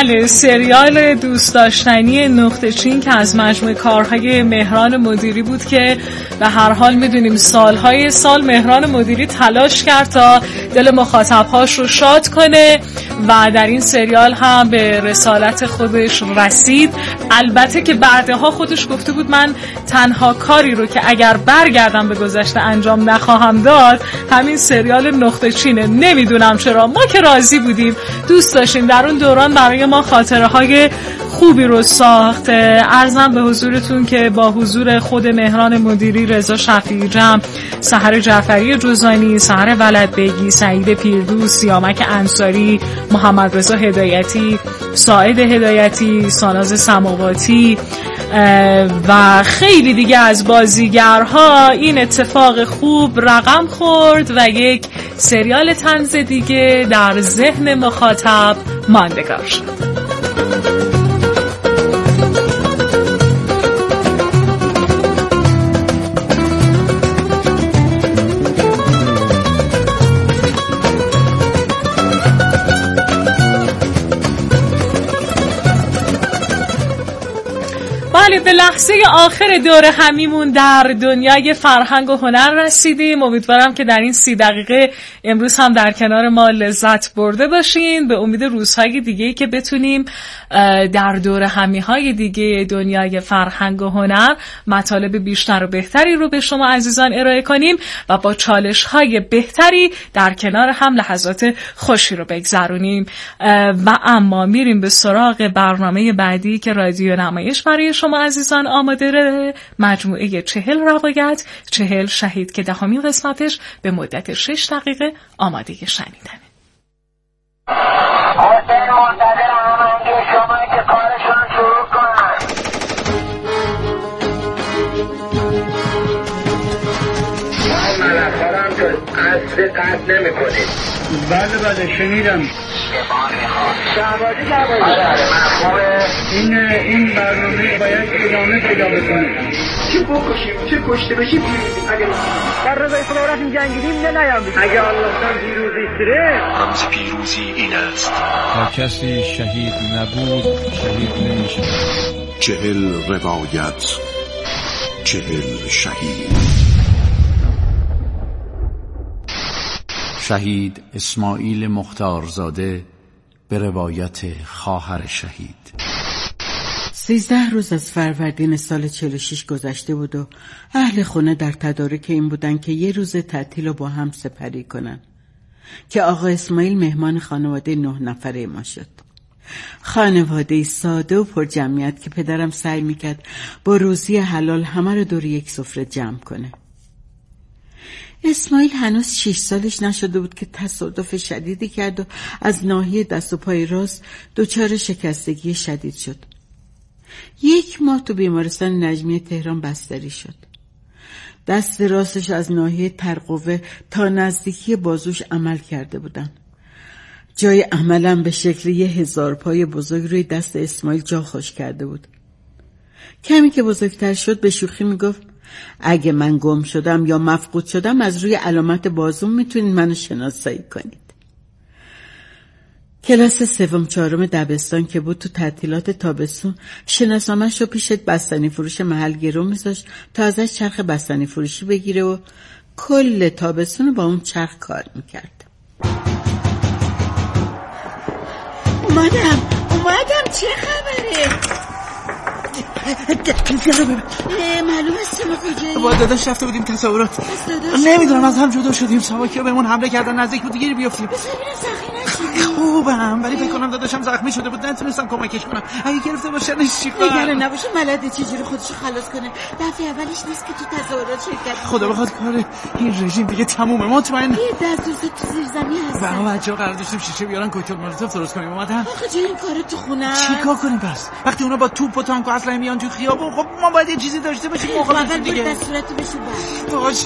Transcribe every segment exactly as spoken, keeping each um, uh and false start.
بله، سریال دوست داشتنی نقطه چین که از مجموعه کارهای مهران مدیری بود که به هر حال میدونیم سالهای سال مهران مدیری تلاش کرد تا دل مخاطبهاش رو شاد کنه و در این سریال هم به رسالت خودش رسید. البته که بعدها خودش گفته بود من تنها کاری رو که اگر برگردم به گذشته انجام نخواهم داد همین سریال نقطه چینه. نمیدونم چرا، ما که راضی بودیم، دوست داشتیم، در اون دوران برای ما خاطره های خوبی رو ساخت. عرضم به حضورتون که با حضور خود مهران مدیری، رضا شفیعی جمع، سحر جعفری جزانی، سحر ولدبگی، سعید پیردوس، سیامک انصاری، محمد رضا هدایتی، ساعد هدایتی، ساناز سماواتی و خیلی دیگه از بازیگرها این اتفاق خوب رقم خورد و یک سریال طنز دیگه در ذهن مخاطب ماندگار شد. بله، به لحظه آخر دوره همیمون در دنیای فرهنگ و هنر رسیدیم. امیدوارم که در این سی دقیقه امروز هم در کنار ما لذت برده باشین. به امید روزهای دیگه‌ای که بتونیم در دوره همی‌های دیگه دنیای فرهنگ و هنر مطالب بیشتر و بهتری رو به شما عزیزان ارائه کنیم و با چالش‌های بهتری در کنار هم لحظات خوشی رو بگذرونیم. و اما میریم به سراغ برنامه بعدی که رادیو نمایش برای شما عزیزان آماده ره. مجموعه چهل روایت، چهل شهید که دهمین قسمتش به مدت شش دقیقه آماده شنیدنه. حسین منتظر همانگی شما که کارشون شروع کنن. ما ملکارم تو اصل قد نمی کنید. بله بله شنیدم. شهبازی شهبازی آره آره من خوبه. این این برنامه باید ادامه پیدا بکنه. چه بکشیم چه کشته بشیم پیروزی. اگر در رضای خدا رفتیم جنگیدیم نه نیام اگر الله خان پیروزی سره رمز پیروزی این است: تا کسی شهید نبود شهید نمیشه. چهل روایت، چهل شهید. شهید اسماعیل مختارزاده به روایت خواهر شهید. سیزده روز از فروردین سال چهل و شش گذشته بود و اهل خونه در تدارک این بودن که یه روز تعطیل رو با هم سپری کنن که آقا اسماعیل مهمان خانواده نه نفره ما شد. خانواده ساده و پر جمعیت که پدرم سعی میکرد با روزی حلال همه رو دور یک سفره جمع کنه. اسماعیل هنوز شش سالش نشده بود که تصادف شدیدی کرد و از ناحیه دست و پای راست دچار شکستگی شدید شد. یک ماه تو بیمارستان نجمیه تهران بستری شد. دست راستش از ناحیه ترقوه تا نزدیکی بازوش عمل کرده بودن. جای عملم به شکل یه هزار پای بزرگ روی دست اسماعیل جا خوش کرده بود. کمی که بزرگتر شد به شوخی میگفت اگه من گم شدم یا مفقود شدم از روی علامت بازوم میتونید منو شناسایی کنید. کلاس سوم چهارم دبستان که بود تو تعطیلات تابستون شناسنامه‌شو پیش بستنی فروش محل گرو میذاشت تا ازش چرخ بستنی فروشی بگیره و کل تابستون با اون چرخ کار میکرد. اومدم اومدم چه خبره؟ معلوم است ما کجایی؟ با داداش رفته بودیم تصورات. نمیدونم از هم جدا شدیم. سواکی بهمون حمله کردن، نزدیک بود گیر بیافتیم. بذار ببینم زخمی نشده. خوبم ولی فکر کنم داداشم زخمی شده بود، نتونستم کمکش کنم. اگه گرفته باشنش چیکار؟ نگران نباشه، بلده چجوری خودشو خلاص کنه. دفعه اولش نیست که تو تظاهرات شرکت کنه. خدا بخواد کار این رژیم دیگه تمومه. مطمئن یه دست دوست تو زیر زمین هستن. بابا بچه‌ها قرار داشتیم شیشه بیارن کوکتل مولوتوف درست کنیم. اومدن. آخه جای این کارو تو خونه چیکار کنیم پس؟ وقتی اونا با توپ و تانک و اسلحه میان تو خیابون، خب ما باید یه چیزی داشته باشیم مقابل دیگه. بغل دستوراتو بشو بعد. باش.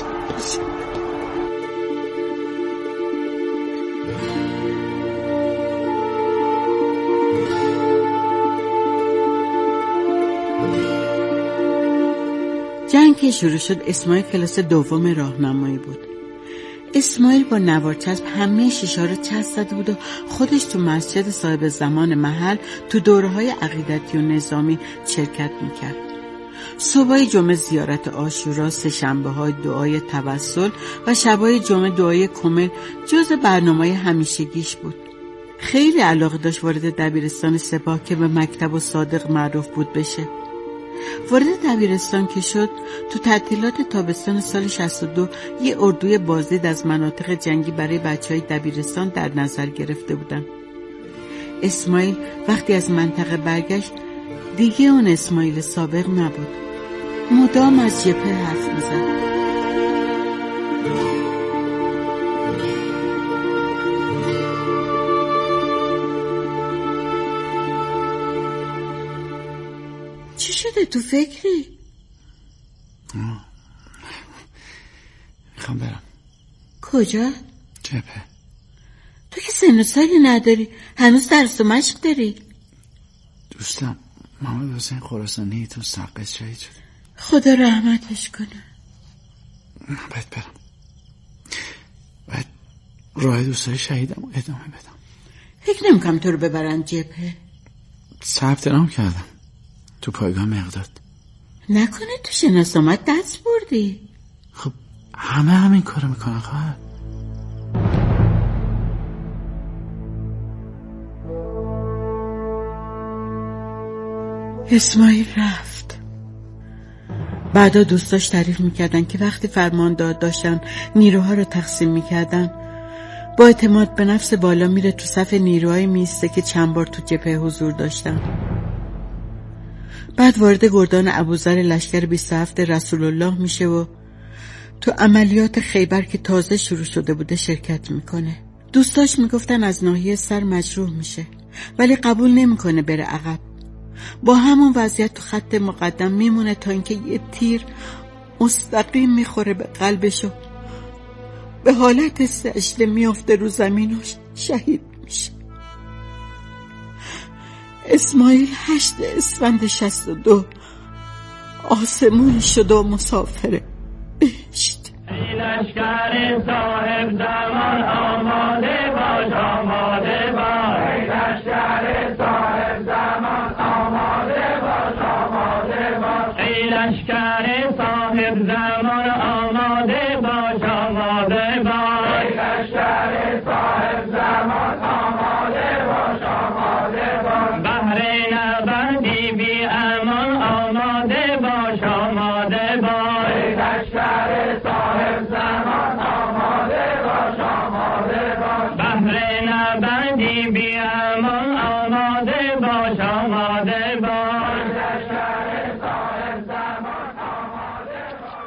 جنگ که شروع شد اسماعیل کلاس دوم راهنمایی بود. اسماعیل با نوارچسب همه شیشه‌ها رو چسب زده بود و خودش تو مسجد صاحب زمان محل تو دوره‌های عقیدتی و نظامی شرکت میکرد. صبحای جمعه زیارت عاشورا، سه شنبه‌های دعای توسل و شبای جمعه دعای کمل جز برنامه‌های همیشگیش بود. خیلی علاقه داشت وارد دبیرستان سپاه که به مکتب و صادق معروف بود بشه. وارد دبیرستان که شد، تو تعطیلات تابستان سال شصت و دو یه اردوی بازدید از مناطق جنگی برای بچه‌های دبیرستان در نظر گرفته بودن. اسماعیل وقتی از منطقه برگشت دیگه اون اسماعیل سابق نبود. مدام از جبهه حرف می‌زد. چی شده؟ تو فکری؟ میخوام برم. کجا؟ جبهه. تو که سن و سالی نداری، هنوز درس و مشق داری. دوستم محمد حسین خراسانی تو سقز شهید شد. خدا رحمتش کنه. باید برم، باید راه دوستای شهیدم ادامه بدم. فکر نمی‌کنم تو رو ببرن جبهه. ثبت نام کردم تو پایگاه مقداد. نکنه تو شناسنامه‌ت دست بردی؟ خب همه همین کارو میکنن خواهر. اسماعیل رفت. بعدا دوستاش تعریف میکردن که وقتی فرماندار داشتن نیروها رو تقسیم میکردن، با اعتماد به نفس بالا میره تو صف نیروهای میسته که چند بار تو جبهه حضور داشتن. بعد وارد گردان ابوذر لشکر بیست و هفت رسول الله میشه و تو عملیات خیبر که تازه شروع شده بوده شرکت میکنه. دوستاش میگفتن از ناحیه سر مجروح میشه، ولی قبول نمیکنه بره عقب. با همون وضعیت تو خط مقدم میمونه تا اینکه یه تیر مستقیم میخوره به قلبش و به حالت سجده میافته رو زمین و شهید میشه. اسماعیل هشت اسفند شصت و دو آسمون شد و مسافره بهشت. ای لشکر صاحب زمان آماده باش، آماده باش. ای لشکر صاحب زمان آماده باش، آماده باش. ای لشکر صاحب زمان آماده باش، آماده باش. ای لشکر صاحب زمان آماده باش، آماده باش. بهر نبردی بی امان آماده باش، آماده باش. ای لشکر صاحب زمان آماده باش، آماده باش. بهر نبردی بی امان آماده باش، آماده باش. لشکر صاحب زمان آماده باش.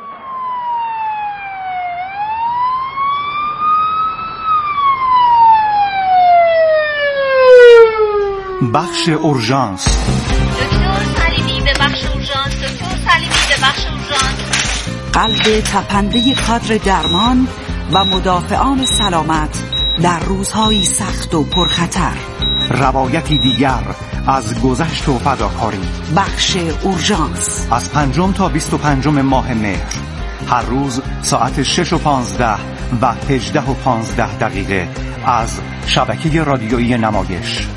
بخش اورژانس. دکتر سلیمی به بخش اورژانس. دکتر سلیمی به بخش اورژانس. قلب تپنده کادر درمان و مدافعان سلامت در روزهای سخت و پرخطر. روایتی دیگر از گذشت و فداکاری. بخش اورژانس از پنجم تا بیست و پنجم ماه مهر، هر روز ساعت شش و پانزده و هجده و پانزده دقیقه از شبکه رادیویی نمایش.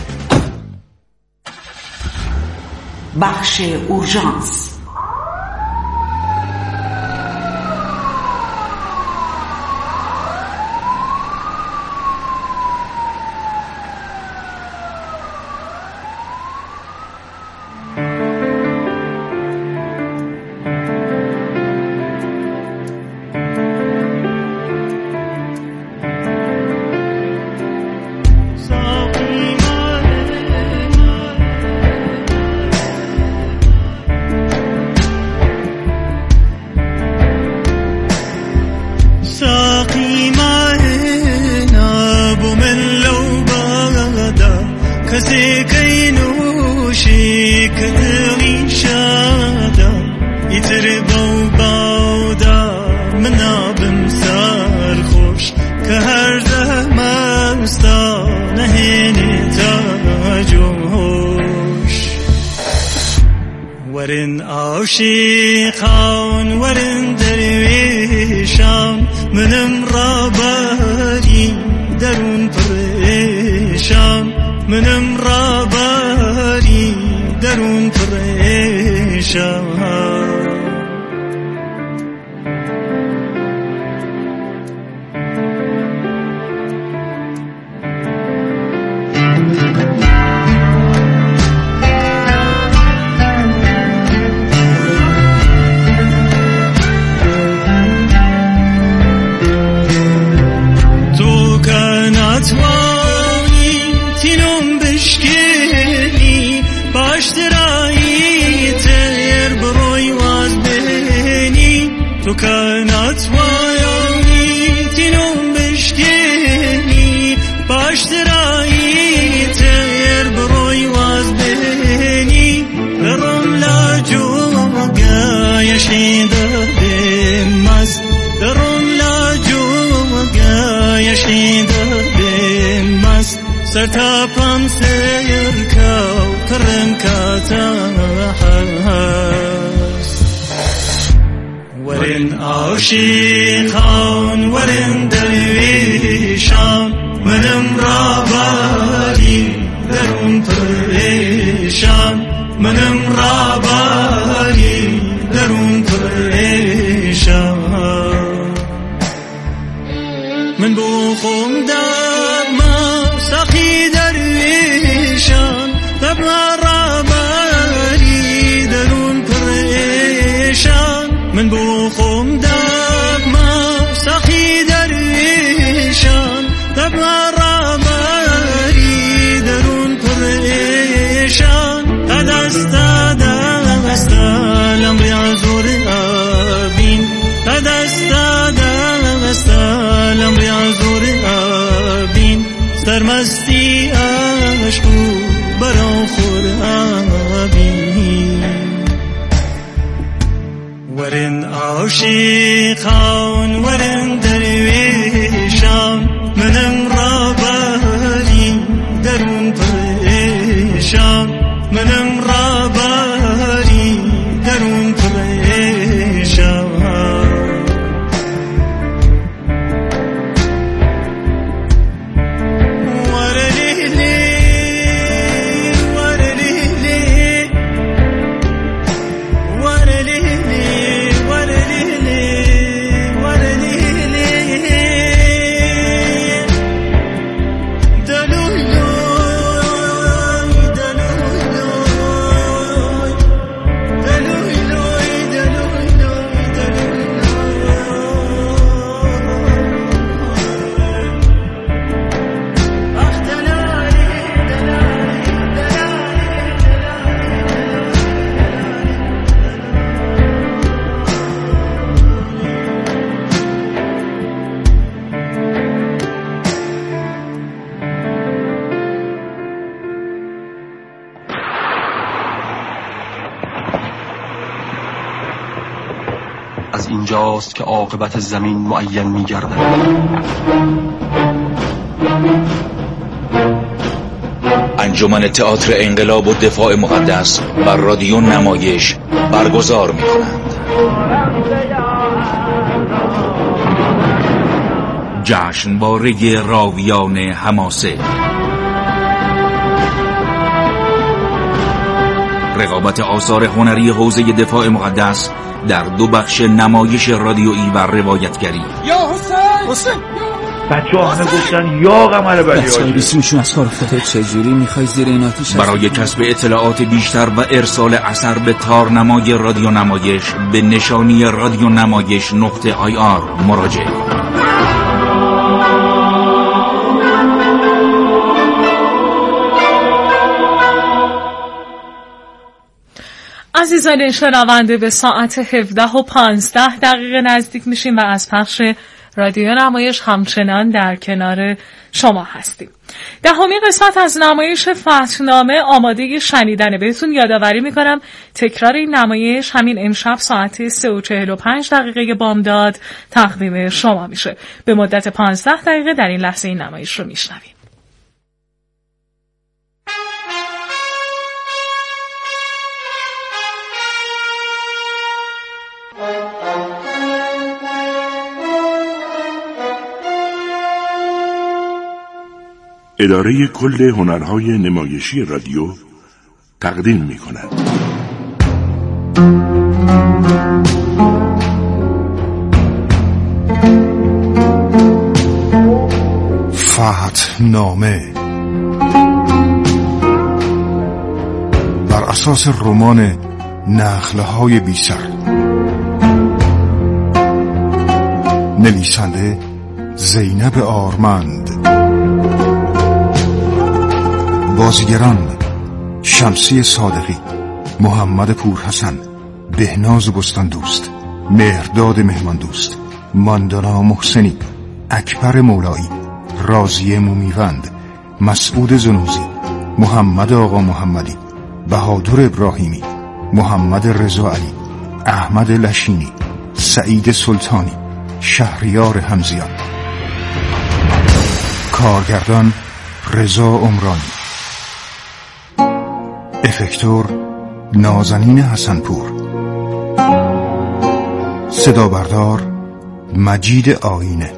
بخش اورژانس. ورن عاشقان ورن درویشان منم را باری درون پریشان منم را باری درون پریشان تو کانت وایانی تینم بشکنی باش درایی تیر بروی واز بینی درم لاجوگا یشیده بمز درم لاجوگا یشیده بمز سرتاپم سیر کاو کرم کاتا ورن عاشقان ورن درویشان منم را باری درون پریشان منم را باری درون پریشان من بوخم در ما سخی درویشان تبلا را باری درون پریشان من بوخم دب ما سخی درویشان دب را باری درون پریشان دست دست لمبی عزور آبین دست دست لمبی عزور آبین سرمستی عشقو برا خور آبین ورن عاشقان ورن درویشان منم را باری درون پریشان منم را باری درون پریشان از اینجاست که عاقبت زمین معین می‌گردد. انجمن تئاتر انقلاب و دفاع مقدس بر رادیو نمایش برگزار می‌کنند. جشنواره راویان حماسه، رقابت آثار هنری حوزه دفاع مقدس در دو بخش نمایش رادیویی و روایتگری. یا حسین حسین بچه ها همه گفتن یا قمر بلی بچه بیسیمشون از کار افتاده. چجوری میخوای زیر این آتیش برای کسب اطلاعات بیشتر و ارسال اثر به تارنمای رادیو نمایش به نشانی رادیو نمایش نقطه آی آر مراجعه کنید. عزیزان شنونده، به ساعت هفده و پانزده دقیقه نزدیک میشیم و از پخش رادیو نمایش همچنان در کنار شما هستیم. دهمین قسمت از نمایش فتحنامه آماده شنیدنه. بهتون یادآوری میکنم تکرار این نمایش همین امشب ساعت سه و چهل و پنج دقیقه بامداد تقدیم شما میشه. به مدت پانزده دقیقه در این لحظه این نمایش رو میشنویم. اداره کل هنرهای نمایشی رادیو تقدیم می کند. فتح نامه بر اساس رمان نخله‌های بی‌سر، نویسنده زینب آرمند، بازیگران شمسی صادقی، محمد پورحسن، بهناز بستاندوست، مهرداد مهماندوست، ماندانا محسنی، اکبر مولایی، راضیه مومیوند، مسعود زنوزی، محمد آقا محمدی، بهادر ابراهیمی، محمد رضا علی، احمد لشینی، سعید سلطانی، شهریار حمزیان. کارگردان رضا عمرانی، افکتور نازنین حسنپور، صدا بردار مجید آینه،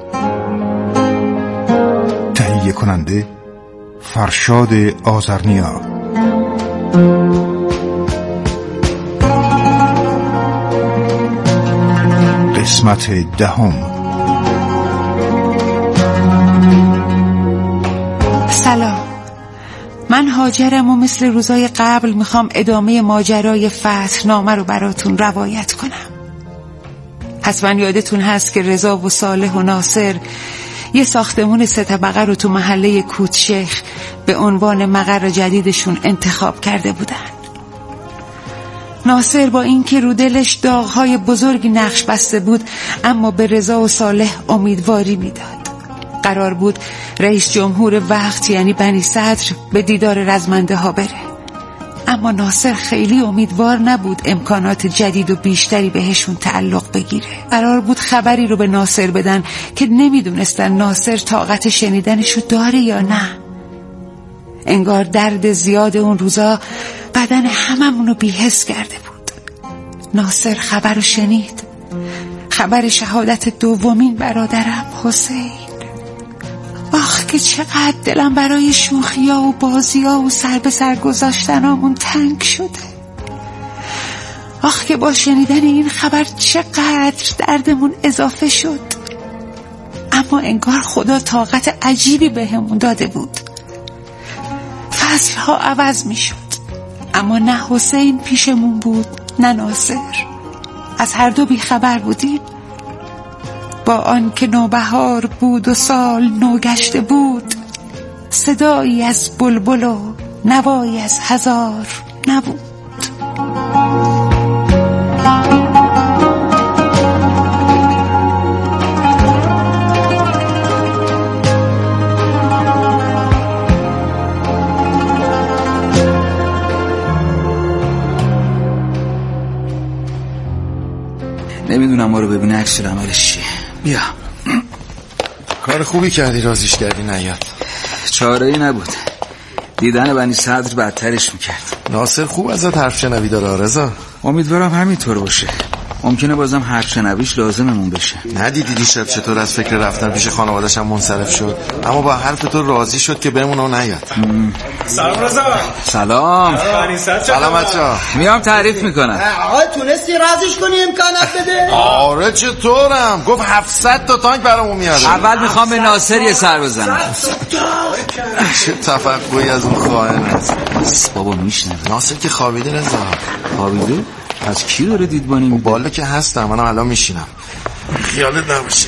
تهیه کننده فرشاد آذرنیا. قسمت دهم. سلام، من هاجرم و مثل روزای قبل میخوام ادامه ماجرای فتح نامه رو براتون روایت کنم. حتما یادتون هست که رضا و صالح و ناصر یه ساختمون سه طبقه رو تو محله کوتشیخ به عنوان مقر جدیدشون انتخاب کرده بودن. ناصر با اینکه رو دلش داغ‌های بزرگی نقش بسته بود، اما به رضا و صالح امیدواری میداد. قرار بود رئیس جمهور وقت یعنی بنی صدر به دیدار رزمنده ها بره، اما ناصر خیلی امیدوار نبود امکانات جدید و بیشتری بهشون تعلق بگیره. قرار بود خبری رو به ناصر بدن که نمیدونستن ناصر طاقت شنیدنشو داره یا نه. انگار درد زیاد اون روزا بدن هممونو بی‌حس کرده بود. ناصر خبر رو شنید، خبر شهادت دومین برادرم حسین. آخ که چقدر دلم برای شوخیا و بازیا و سر به سر گذاشتنامون تنگ شده. آخ که با شنیدن این خبر چقدر دردمون اضافه شد. اما انگار خدا طاقت عجیبی بهمون داده بود. فصلها عوض می شد، اما نه حسین پیشمون بود نه ناصر. از هر دو بی خبر بودیم. با آن که نوبهار بود و سال نو گشته بود، صدایی از بلبل و نوایی از هزار نبود. نمیدونم ما رو ببینه عکس عملش چیه. بیا. کار خوبی کردی رازیش کردی نیاد. چاره‌ای نبود، دیدن بنی صدر بدترش میکرد. ناصر خوب ازت حرف شنوی داره رضا. امیدوارم همینطور باشه. ممکنه بازم حرف شنویش لازممون بشه. ندیدی دیشب چطور از فکر رفتن پیش خانواده‌ش هم منصرف شد، اما با حرف تو راضی شد که بمونه و نیاد. سلام رضا. سلام. سلام بچه‌ها. میام تعریف میکنم. آقا تونستی رازیش کنی امکانات بده؟ آره چطورم؟ گفت هفتصد تا تانک برامون میاره. اول میخوام به ناصر یه سر بزنم. چه تفقهی از اون خائن است. بابا میشنوه. ناصر که خوابیده رضا. خوابیده؟ از کی داره دیدبانی میده؟ بالا که هستم، منم الان میشینم. خیالت نباشه.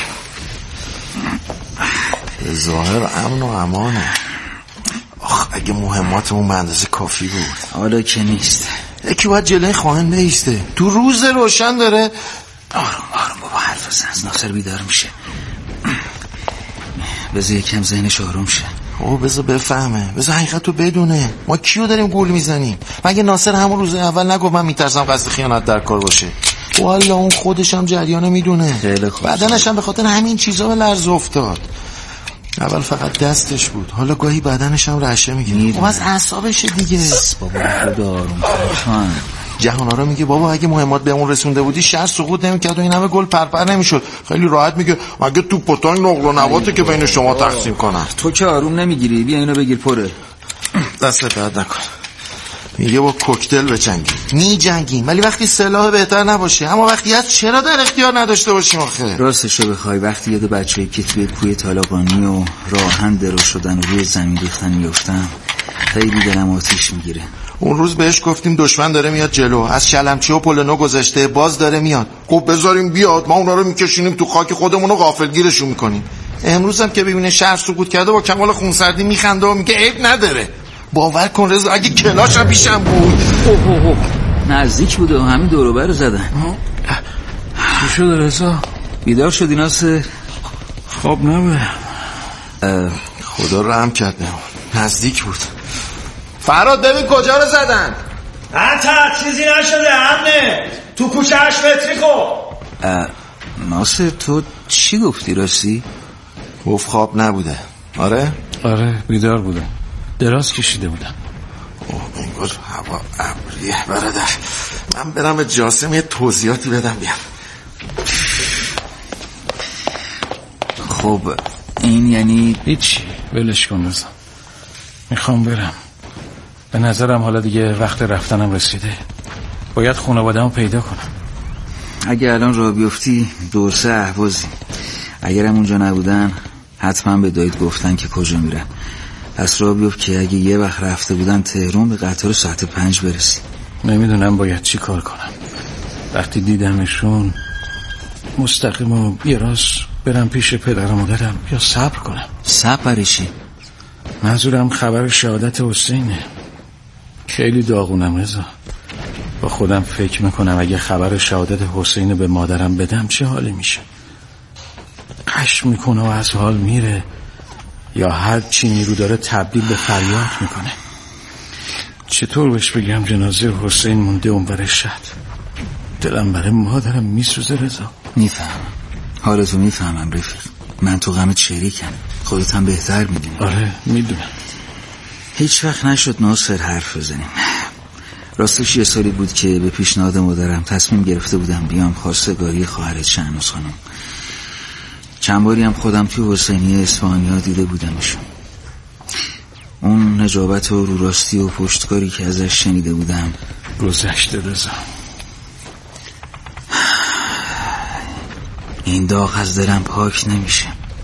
ظاهر امن و امانه. آخ اگه مهماتمون به اندازه کافی بود. حالا که نیست. یکی باید جلوی خائن بیسته. تو روز روشن داره. آروم آروم بابا، حرف بزن، ناصر بیدار میشه. بذار یکم ذهنش آروم شه. او بذار بفهمه، بذار حقیقتو بدونه. ما کیو داریم گول میزنیم؟ مگه ناصر همون روز اول نگفت من میترسم قصد خیانت در کار باشه؟ والا اون خودش هم جریانو میدونه. بدنش هم به خاطر همین چیزا به لرز افتاد. اول فقط دستش بود، حالا گاهی بدنش هم رعشه میگیره. خب از اعصابش دیگه. بابا خدا آروم کن. جهانا رو میگه بابا اگه مهمات بهمون رسونده بودی شهر سقوط نمیکرد و این همه گل پرپر نمیشد. خیلی راحت میگه مگه تو پتانگ نقل و نباته که بین شما تقسیم کنن. تو که آروم نمیگیری، بیا اینو بگیر پره. دست بعد نکن. میگه با کوکتل بجنگیم. می جنگیم ولی وقتی سلاح بهتر نباشه. اما وقتی از چرا در اختیار نداشته باشیم آخه؟ راستشو بخوای وقتی یاد بچه‌ای که توی کوی طالقانی و راهن درو شدن و روی زمین ریختن میافتم خیلی دلم آتیش میگیره. اون روز بهش گفتیم دشمن داره میاد جلو، از شلمچی و پل نو گذشته، باز داره میاد. خب بذاریم بیاد، ما اونا رو میکشونیم تو خاک خودمون و غافلگیرشون میکنیم. امروز هم که ببینه شهر سقوط کرده با کمال خونسردی میخنده و میگه عیب نداره. باور کن رضا اگه کلاش هم پیشم بود. اوه اوه اوه نزدیک بوده و همین دور و بر رو زدن. چی شده رضا؟ بیدار شدی ناصر؟ خواب نبه. خدا رحم کرده، نزدیک بود. فراد ببین کجا رو زدن. حتی چیزی نشده همه تو کوچه هشت متری. خب ناصر تو چی گفتی راستی؟ گفت خواب نبوده. آره؟ آره بیدار بودم، دراز کشیده بودم. اوه انگار هوا ابریه برادر. من برم جاسم یه توضیحاتی بدم بیام. خب این یعنی هیچی، ولش کن رضا. میخوام برم. به نظرم حالا دیگه وقت رفتنم رسیده. باید خانواده‌مو پیدا کنم. اگه الان راه بیفتی دور سه اهوازی. اگرم اونجا نبودن حتما به دایید گفتن که کجا میرن. پس راه بیفت که اگه یه وقت رفته بودن تهران به قطار ساعت پنج برسی. نمیدونم باید چی کار کنم. وقتی دیدمشون مستقیم و یه راست برم پیش پدر و مادرم یا صبر کنم. صبر برای چی؟ منظورم خبر شهادت حسینه. خیلی داغونم رضا. با خودم فکر میکنم اگه خبر شهادت حسین به مادرم بدم چه حالی میشه. قش میکنه و از حال میره یا هر چی نیرو داره تبدیل به فریاد میکنه. چطور بهش بگم جنازه حسین مونده اونور شهر؟ دلم برای مادرم میسوزه رضا. میفهمم حالتو، میفهمم رفیق. من تو غمت شریکم، خودت هم بهتر میدونی. آره میدونم. هیچ وقت نشد ناصر حرف بزنیم. راستش یه سالی بود که به پیشنهاد مادرم تصمیم گرفته بودم بیام خواستگاری خواهرت شهناز خانم. چند باری هم خودم توی حسینی اصفهانی‌ها دیده بودمشون. اون نجابت و رو راستی و پشتکاری که ازش شنیده بودم گذشته رضا. این داغ از دلم پاک نمیشه.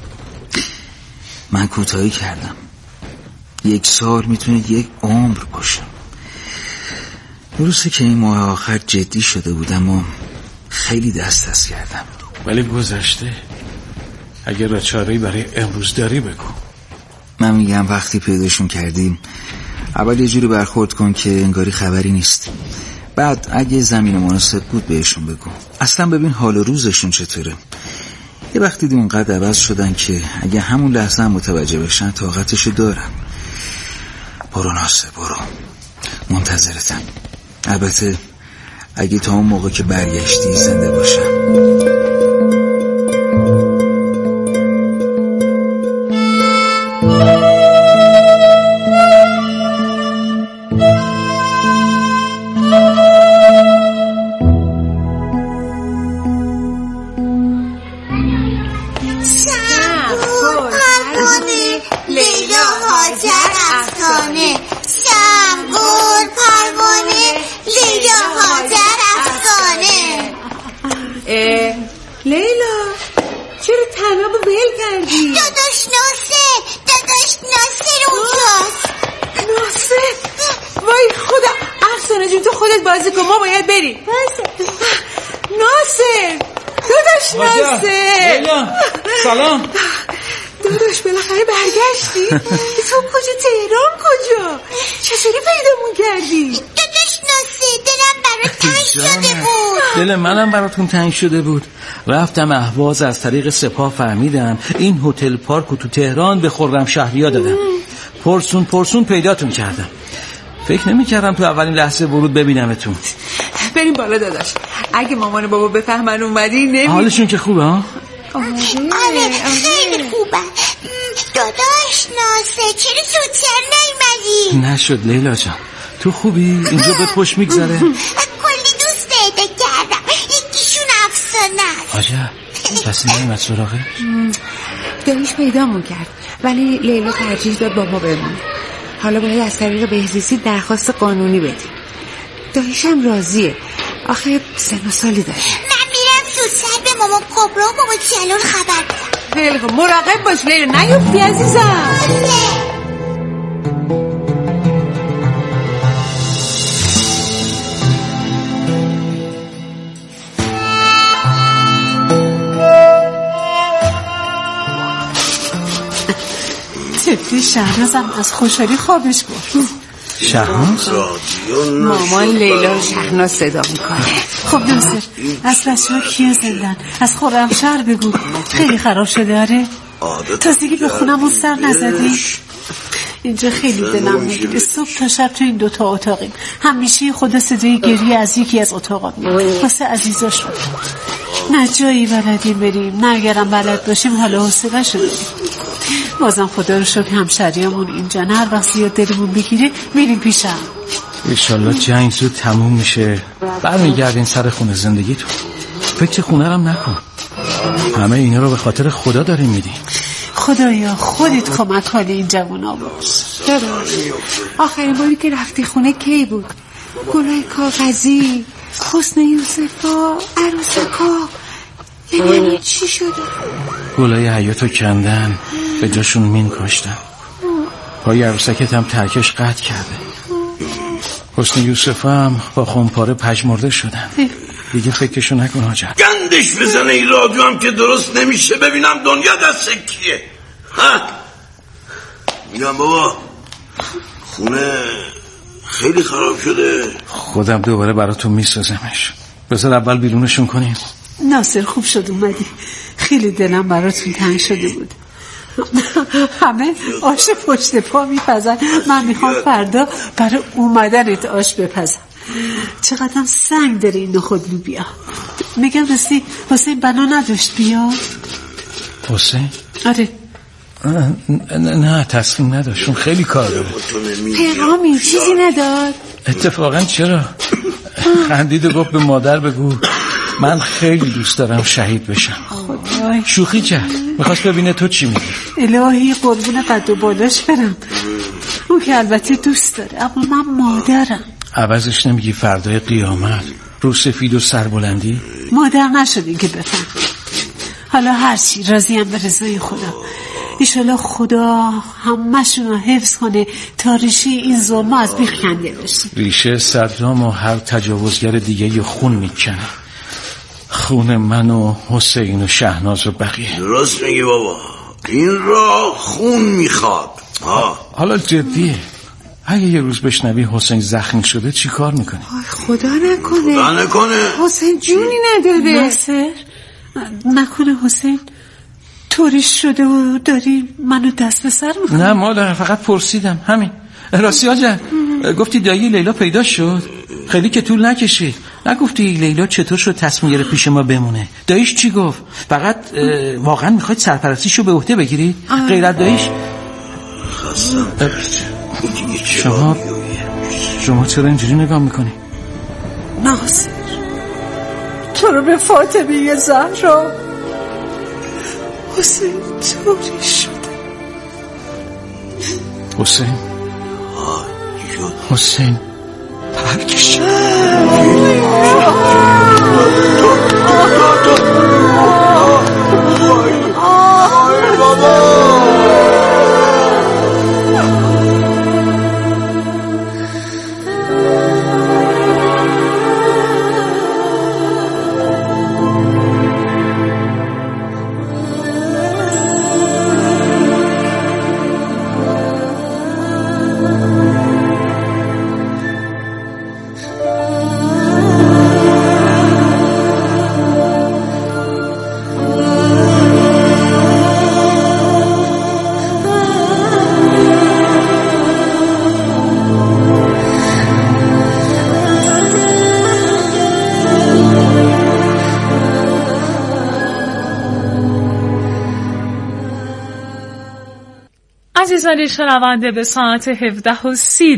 من کوتاهی کردم. یک سال میتونه یک عمر باشه. درسته که این ماه آخر جدی شده بودم و خیلی دست دست کردم، ولی گذشته. اگر را چاره‌ای برای امروز داری بگو. من میگم وقتی پیداشون کردیم اول یه جوری برخورد کن که انگاری خبری نیست. بعد اگه زمین مناسب بود بهشون بگو. اصلا ببین حال روزشون چطوره. یه وقتی دیدی اونقدر عوض شدن که اگه همون لحظه هم متوجه بشن طاقتشو دارن. برو ناصر برو، منتظرتم. البته اگه تا اون موقع که برگشتی زنده باشم. لیلا چرا طناب ول کردی؟ داداش ناصر داداش ناصر اونجاست. ناصر وای خدا. افسانه جون تو خودت بازی کن، ما باید بریم. ناصر داداش ناصر. لیلا سلام. داداش بالاخره برگشتی؟ تو کجا؟ تهران کجا؟ چطوری پیدامون کردی؟ داداش ناصر دلم برات تنگ شده بود. دل منم براتون تنگ شده بود. رفتم اهواز، از طریق سپاه فهمیدم این هتل پارکو تو تهران به خرم شهریا دادم. پرسون پرسون پیداتون کردم. فکر نمی کردم تو اولین لحظه ورود ببینمتون. بریم بالا داداش. اگه مامان بابا بفهمن اومدی نمی حالشون که خوبه ها؟ آره خیلی خوبه. داداش ناصر چرا زودتر نیومدی؟ نشد لیلا جان. تو خوبی؟ اینجا بهت خوش میگذره؟ کلا کسی نمیمد سراغه؟ داییش پیدامون کرد ولی لیلا ترجیح داد با ما بمونه. حالا باید از طریق بهزیستی درخواست قانونی بدیم. داییشم راضیه، آخه سن و سالی داره. من میرم زودتر به مامان کبرا و مامان جلال خبر بدم. خیلی خب، مراقب باش لیلا، نیفتی عزیزم. طفلی شهنازم از خوشحالی خوابش برد. شهناز؟ مامان لیلا رو شهناز صدا میکنه. خب ناصر، از بچه ها کیه زندن؟ از خرمشهر بگو. خیلی خراب شده. آره تازگی به خونمون سر نزدی؟ اینجا خیلی دلم میگیره. صبح تا شب تو این دوتا اتاقیم. همیشه خدا صدای گریه از یکی از اتاقا میاد واسه عزیزاشون. نه جایی بلدیم بریم، نه اگرم بلد باشیم حالا حوصله شده. بازم خدا رو شکر همشریامون اینجا، نه هر وقت زیاد دلمون بگیره میریم پیشم. انشالله جنگ زود تموم میشه، برمیگردین سر خونه زندگیتون. فکر خونه رم نکن، همه اینا رو به خاطر خدا داریم میدیم. خدایا خودت کمک حال این جوونا باش. داداش آخرین باری که رفتی خونه کی بود؟ گلای کاغذی، حسن یوسفا، عروسکا، یعنی چی شده؟ گلای حیاتو کندن، به جاشون مین کاشتن. پای عروسکت هم ترکش قطع کرده. حسن یوسفا هم با خونپاره پژمرده شدن. دیگه فکرشو نکن حاجت. گندش بزنه این رادیو هم که درست نمیشه، ببینم دنیا دست کیه. ها میگم بابا خونه خیلی خراب شده. خودم دوباره براتون میسازمش. بذار اول بیرونشون کنیم. ناصر خوب شد اومدی، خیلی دلم براتون تنگ شده بود. همه آش پشت پا میپزن، من میخوام فردا برای اومدنت آش بپزم. چقدر سنگ داره این نخود لوبیا. میگم راستی حسین بنا نداشت بیا؟ حسین؟ آره. نه تصمیم نداشت، خیلی کار داره. پیغامی چیزی نداد؟ اتفاقا چرا؟ خندید و گفت به مادر بگو من خیلی دوست دارم شهید بشم. خدای شوخی کرد، میخواست ببینه تو چی میگی. الهی قربون قد و بالاش برم. او که البته دوست داره، اما من مادرم. عوضش نمیگی فردای قیامت رو سفید و سربلندی؟ مادر نشدین که بفهم. حالا هرچی راضیم به رضای خدا. ایشالا خدا همه‌شون رو حفظ کنه تا ریشه این ظلم از بیخ کنده بشه. ریشه صدام و هر تجاوزگر دیگه ی خون میکنه. خون من و حسین و شهناز و بقیه. درست میگی بابا، این را خون میخواد. حالا جدیه، اگه یه روز بشنوی حسین زخمی شده چی کار میکنی؟ خدا نکنه خدا نکنه حسین جونی نداره. ناصر نکنه حسین طوریش شده و داری منو دست به سر میکنی؟ نه مادر، فقط پرسیدم همین. راستی آجا گفتی دایی لیلا پیدا شد؟ خیلی که طول نکشید. نگفتی لیلا چطور شد تصمیم گرفت پیش ما بمونه؟ داییش چی گفت؟ فقط واقعا میخواید سرپرستیشو به عهده بگیرید؟ غیر از داییش؟ شما شما چرا اینجوری نگاه میکنی؟ ناصر تو رو به فاطمه زهرا حسین طوری شده. حسین حسین پرکش عزیزان شنونده، به ساعت هفده و سی